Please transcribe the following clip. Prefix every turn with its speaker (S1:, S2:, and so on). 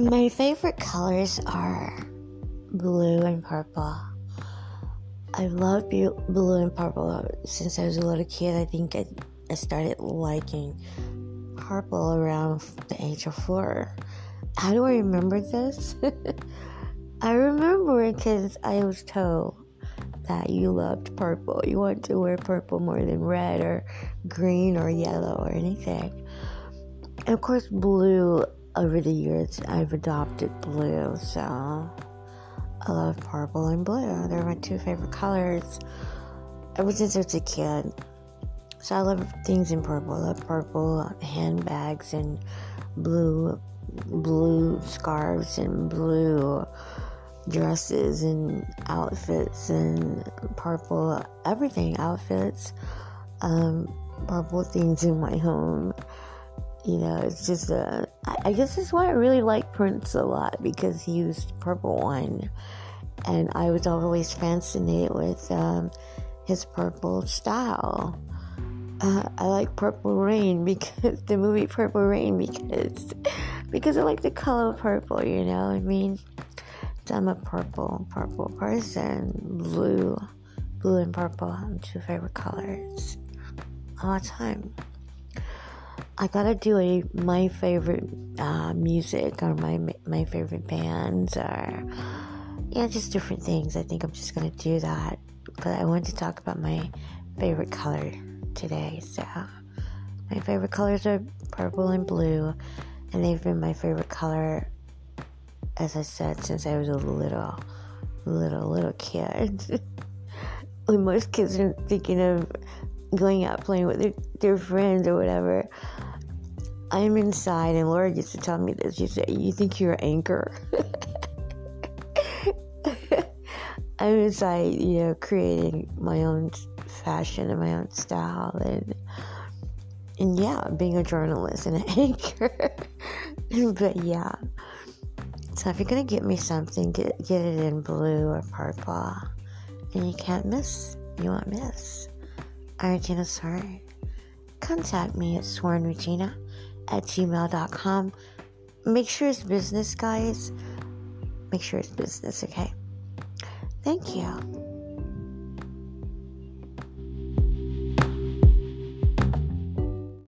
S1: My favorite colors are blue and purple. I've loved blue and purple since I was a little kid. I think I started liking purple around the age of 4. How do I remember this? I remember it because I was told that you loved purple. You want to wear purple more than red or green or yellow or anything. And of course, blue, over the years, I've adopted blue, so I love purple and blue. They're my 2 favorite colors ever since I was a kid. So I love things in purple. I love purple handbags and blue scarves and blue dresses and outfits and purple everything, outfits, purple things in my home. It's just I guess that's why I really like Prince a lot, because he used purple wine, and I was always fascinated with his purple style. I like Purple Rain, because the movie Purple Rain, because I like the color purple, I mean? So I'm a purple person. Blue and purple are my 2 favorite colors all the time. I gotta do my favorite music, or my favorite bands, or just different things. I think I'm just gonna do that. But I wanted to talk about my favorite color today. So my favorite colors are purple and blue, and they've been my favorite color, as I said, since I was a little kid. When most kids are thinking of going out playing with their friends or whatever, I'm inside, and Laura used to tell me this. She said, "You think you're an anchor?" I'm inside, creating my own fashion and my own style, and being a journalist and an anchor. But so if you're gonna get me something, get it in blue or purple, and you can't miss. You won't miss. I'm Regina Soren. Contact me at sorenregina@gmail.com. Make sure it's business, guys. Make sure it's business, okay? Thank you.